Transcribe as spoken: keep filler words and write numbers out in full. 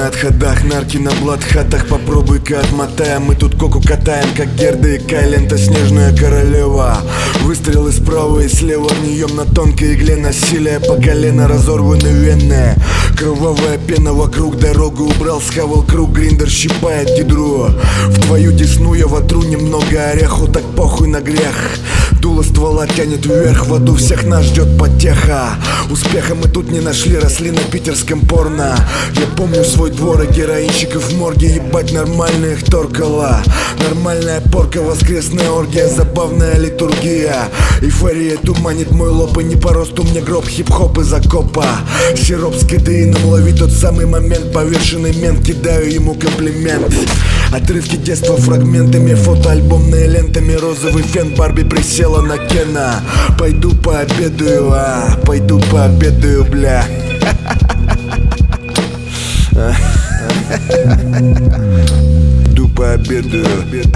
отходах, нарки на бладхатах. Попробуй-ка отмотаем, мы тут коку катаем, как Герда и Кай, лента снежная королева. Выстрелы справа и слева, гнием на тонкой игле. Насилие по колено, разорваны вены. Кровавая пена вокруг, дорогу убрал, схавал круг. Гриндер щипает гидру. В твою десну я вотру немного ореху, так похуй на грех. Дуло ствола тянет вверх, в аду всех нас ждет потеха. Успеха мы тут не нашли, росли на питерском порно. Я помню свой двор и героинщиков в морге. Ебать, нормально их торкало. Нормальная порка, воскресная оргия, забавная литургия. Эйфория туманит мой лоб, и не по росту мне гроб. Хип-хоп из окопа, сироп с кадеином, лови тот самый момент. Повешенный мент, кидаю ему комплимент. Отрывки детства фрагментами, фотоальбомные лентами. Розовый фен, Барби присела на Кена. Пойду пообедаю, а, пойду пообедаю, бля. Иду пообедаю.